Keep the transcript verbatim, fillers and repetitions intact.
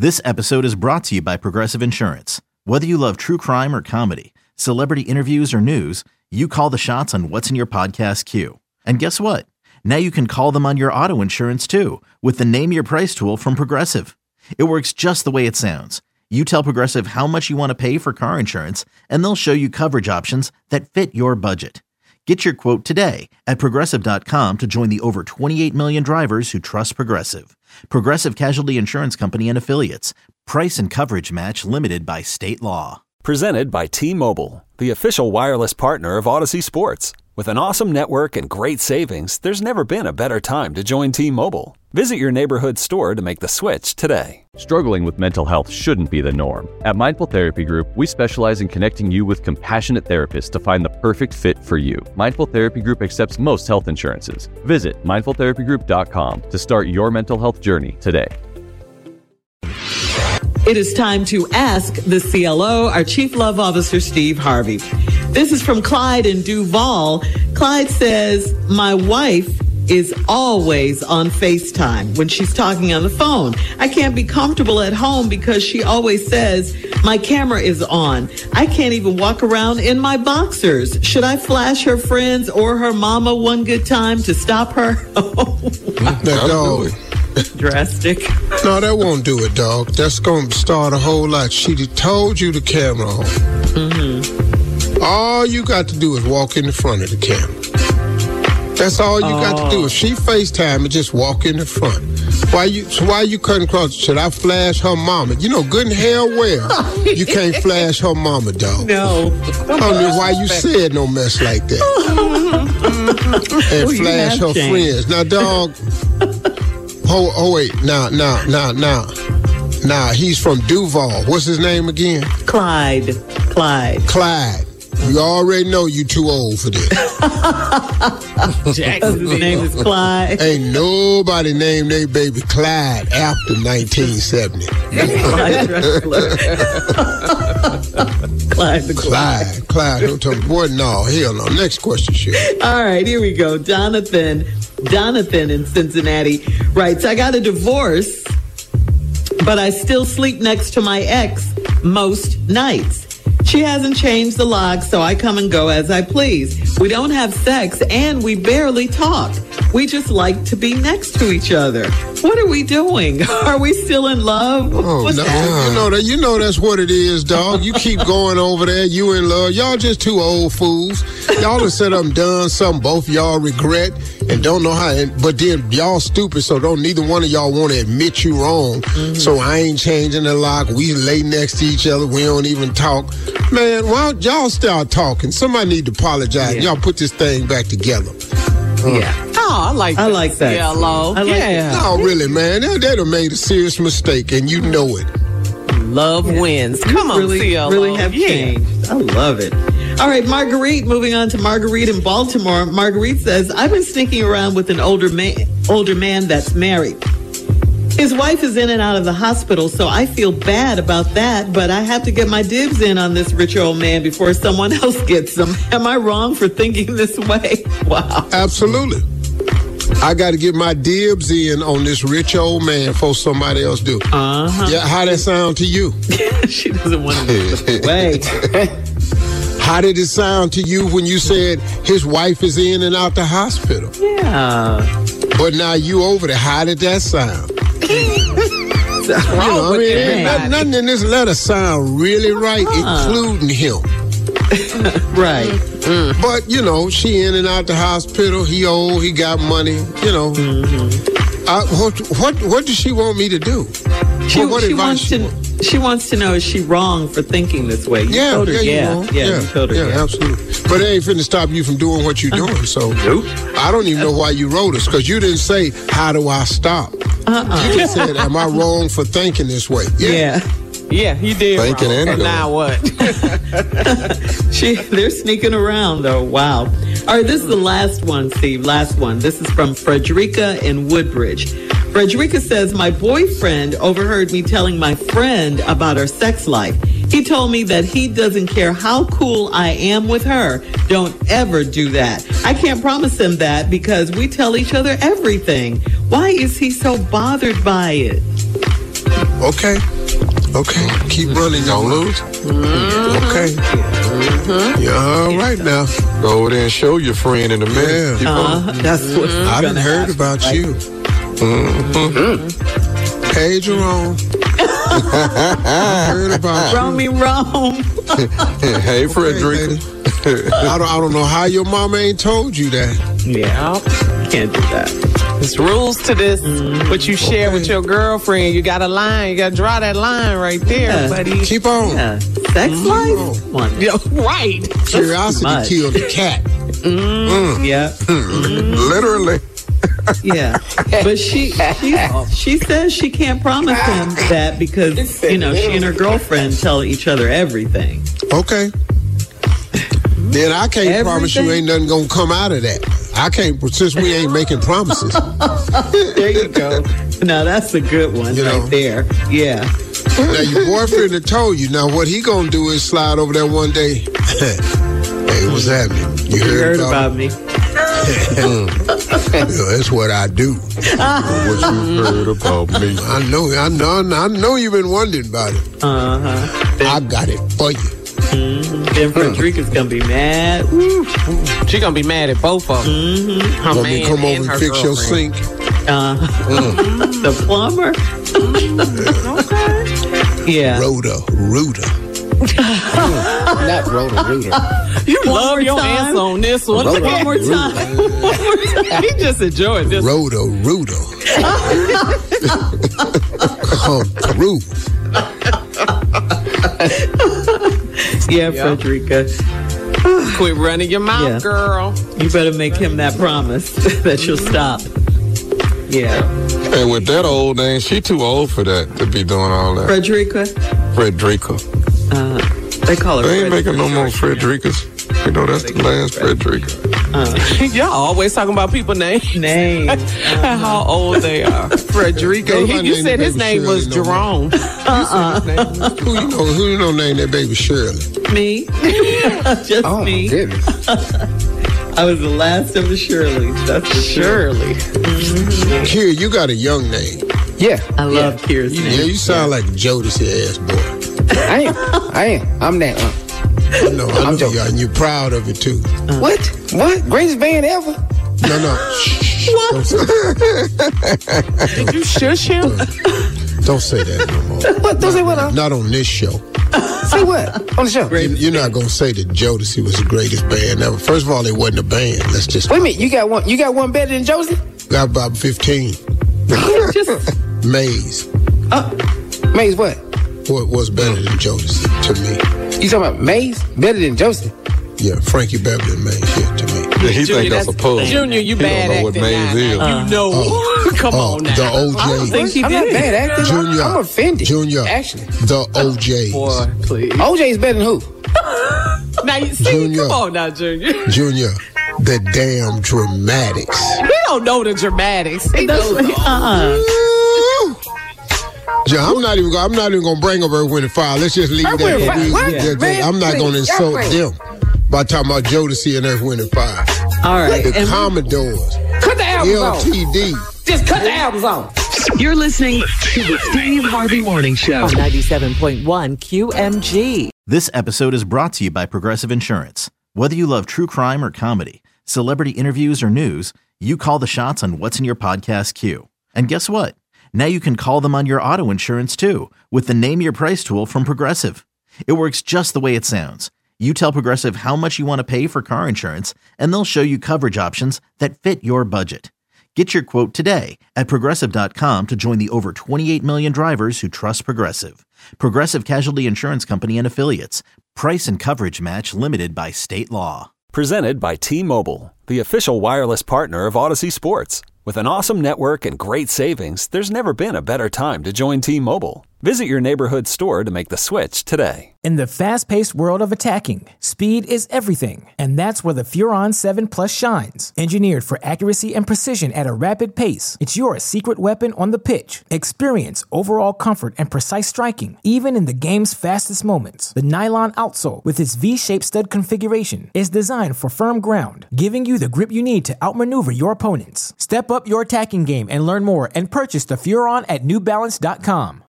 This episode is brought to you by Progressive Insurance. Whether you love true crime or comedy, celebrity interviews or news, you call the shots on what's in your podcast queue. And guess what? Now you can call them on your auto insurance too with the Name Your Price tool from Progressive. It works just the way it sounds. You tell Progressive how much you want to pay for car insurance, and they'll show you coverage options that fit your budget. Get your quote today at Progressive dot com to join the over twenty-eight million drivers who trust Progressive. Progressive Casualty Insurance Company and Affiliates. Price and coverage match limited by state law. Presented by T-Mobile, the official wireless partner of Odyssey Sports. With an awesome network and great savings, there's never been a better time to join T-Mobile. Visit your neighborhood store to make the switch today. Struggling with mental health shouldn't be the norm. At Mindful Therapy Group, we specialize in connecting you with compassionate therapists to find the perfect fit for you. Mindful Therapy Group accepts most health insurances. Visit mindful therapy group dot com to start your mental health journey today. It is time to ask the C L O, our Chief Love Officer, Steve Harvey. This is from Clyde in Duval. Clyde says, my wife is always on FaceTime when she's talking on the phone. I can't be comfortable at home because she always says my camera is on. I can't even walk around in my boxers. Should I flash her friends or her mama one good time to stop her? That dog. Drastic. No, that won't do it, dog. That's going to start a whole lot. She told you the camera on. Mm-hmm. All you got to do is walk in the front of the camera. That's all you oh. got to do. If she FaceTime, just walk in the front. Why you? So why you cutting across? Should I flash her mama? You know, good and hell well, you can't flash her mama, dog. No. I don't know why you said no mess like that. And oh, flash her changed. friends. Now, dog. Oh, oh, wait. Now, now, now, now. Now, he's from Duval. What's his name again? Clyde. Clyde. Clyde. You already know you too old for this. Jackson, his name is Clyde. Ain't nobody named their baby Clyde after nineteen seventy. Clyde Drexler. Clyde the Clyde. Clyde. Clyde. Don't tell me. Boy, no. Hell no. Next question, sure. All right, here we go. Jonathan. Jonathan in Cincinnati writes, I got a divorce, but I still sleep next to my ex most nights. She hasn't changed the lock, so I come and go as I please. We don't have sex, and we barely talk. We just like to be next to each other. What are we doing? Are we still in love? Oh, What's no. You know that. You know that's what it is, dog. You keep going over there. You in love. Y'all just two old fools. Y'all done said I'm done something both of y'all regret and don't know how. And, but then y'all stupid, so don't neither one of y'all want to admit you wrong. Mm-hmm. So I ain't changing the lock. We lay next to each other. We don't even talk. Man, why don't y'all start talking? Somebody need to apologize. Yeah. Y'all put this thing back together. Uh, yeah. Oh, I like that. I like that. Yeah, hello. I like yeah. No, really, man. They, they'd have made a serious mistake, and you know it. Love yeah. wins. Come you on, really, C L O. really have yeah. changed. I love it. All right, Marguerite, moving on to Marguerite in Baltimore. Marguerite says, I've been sneaking around with an older man, older man that's married. His wife is in and out of the hospital, so I feel bad about that, but I have to get my dibs in on this rich old man before someone else gets them. Am I wrong for thinking this way? Wow. Absolutely. I got to get my dibs in on this rich old man before somebody else do. Uh-huh. Yeah, how that sound to you? She doesn't want to do it way. How did it sound to you when you said his wife is in and out the hospital? Yeah. But now you over there. How did that sound? What's you wrong know, I with mean, nothing, nothing in this letter sound really right, uh-huh. including him. Right. Mm. But, you know, she in and out the hospital. He old, he got money, you know. Mm-hmm. I, what, what what does she want me to do? She, what she advice wants she to want? She wants to know, is she wrong for thinking this way? You yeah, told her, yeah, yeah, you yeah, yeah, you told her, yeah, yeah, absolutely. But it ain't finna stop you from doing what you're doing. So nope. I don't even know why you wrote us, because you didn't say, how do I stop? Uh-uh. You just said, am I wrong for thinking this way? Yeah. yeah. Yeah, you did Thinking wrong. And and now what? she, they're sneaking around, though. Wow. All right, this is the last one, Steve. Last one. This is from Frederica in Woodbridge. Frederica says, my boyfriend overheard me telling my friend about our sex life. He told me that he doesn't care how cool I am with her. Don't ever do that. I can't promise him that because we tell each other everything. Why is he so bothered by it? Okay. Okay. Keep running. Don't lose. Mm-hmm. Okay. Mm-hmm. Yeah, all right now. Go over there and show your friend in a minute. Yeah. Uh, that's what Mm-hmm. I done heard happen, about right? you. Mm-hmm. Hey, Jerome. I heard about Romy Rome. you. Hey, Frederica. I don't, I don't know how your mama ain't told you that. Yeah, can't do that. There's rules to this. Mm-hmm. What you share Okay. with your girlfriend, you got a line. You got to draw that line right there, Yeah. buddy. Keep on. Yeah, sex life. One. Yeah, right. Curiosity much. killed the cat. Yeah, Literally. yeah. But she, she she says she can't promise him that because you know she and her girlfriend tell each other everything. Okay. Then I can't Everything? promise you ain't nothing gonna come out of that. I can't, since we ain't making promises. There you go. Now that's a good one You right know. there. Yeah. Now your boyfriend had told you. Now what he gonna do is slide over there one day. Hey, what's happening? You You heard, heard about me. Yeah, that's what I do. What you heard about me? I know, I know, I know you've been wondering about it. Uh huh. I got it for you. Then Frederica's gonna be mad. Woo. She going to be mad at both of them. Mm-hmm. Her Want me man to come over and her and fix your girlfriend. sink? Uh, the plumber. Okay. Yeah. Rhoda, Rooter. Not Rhoda Rooter. You One love more your time. answer on this one. Roll One more time. He just enjoyed this. Rhoda, Rooter. Come through. Yeah, Frederica. Quit running your mouth, Yeah. girl. You better make him that promise that you'll stop. Yeah. And with that old name, she too old for that to be doing all that. Frederica, Frederica. uh, they call her They ain't Fred making no for more short. Fredericas. You know, that's the last Frederica. Y'all always talking about people names. Name. and how old they are. Frederica. Girl, He, my you name said his is name Shirley was no more. Jerome. Who you know? Who you know? Name that baby Shirley. Me. Just Oh, my me. goodness. I was the last of the Shirleys. That's for sure. Surely. Kira, you got a young name. Yeah. I love Kira's Yeah, name. you sound like a Jodeci ass boy. I am. I am. I'm that. Uh, I know, I I'm know joking. you are, and you're proud of it too. what? What? Greatest band ever? No, no. Shh, don't, say, Did you shush him? don't say that no more. What? Don't say what? Uh, Not on this show. say what? On the show. You- You're not gonna say that Jodeci was the greatest band ever. First of all, it wasn't a band. Let's just Wait a minute. You got one. You got one better than Josie? got about fifteen. Just Maze. Maze what? What was better than Jodeci to me? You talking about Maze? Better than Josie? Yeah, Frankie Beverly and Maze. Yeah, to me. Yeah, he Junior, think that's a that's- puzzle. Junior, you he bad don't know what acting maze now. is. You know. Come Oh, on now. the I don't O J. think he I'm did. not bad acting. Junior. I'm offended. Junior. Actually. The O Js. Boy, please. O J's better than who? Now, you see, Junior. come on now, Junior. Junior. The damn dramatics. He don't know the dramatics. He knows that's, uh-uh. Ooh. Yeah, I'm not even. Gonna, I'm not even gonna bring up Earth, Wind and Fire. Let's just leave Earth, that. Wind, where Fire? we- What? yeah, just- Man, I'm not gonna please, insult y'all them by talking about Jodeci and Earth, Wind and Fire. All right. The And Commodores, Cut the albums L off. T D. Just cut the albums off. You're listening to the Steve Harvey Morning Show. On ninety-seven point one Q M G. This episode is brought to you by Progressive Insurance. Whether you love true crime or comedy, celebrity interviews or news, you call the shots on what's in your podcast queue. And guess what? Now you can call them on your auto insurance too with the Name Your Price tool from Progressive. It works just the way it sounds. You tell Progressive how much you want to pay for car insurance, and they'll show you coverage options that fit your budget. Get your quote today at Progressive dot com to join the over twenty-eight million drivers who trust Progressive. Progressive Casualty Insurance Company and Affiliates. Price and coverage match limited by state law. Presented by T-Mobile, the official wireless partner of Odyssey Sports. With an awesome network and great savings, there's never been a better time to join T-Mobile. Visit your neighborhood store to make the switch today. In the fast-paced world of attacking, speed is everything, and that's where the Furon seven Plus shines. Engineered for accuracy and precision at a rapid pace, it's your secret weapon on the pitch. Experience overall comfort and precise striking, even in the game's fastest moments. The nylon outsole, with its V-shaped stud configuration, is designed for firm ground, giving you the grip you need to outmaneuver your opponents. Step up your attacking game and learn more and purchase the Furon at New Balance dot com.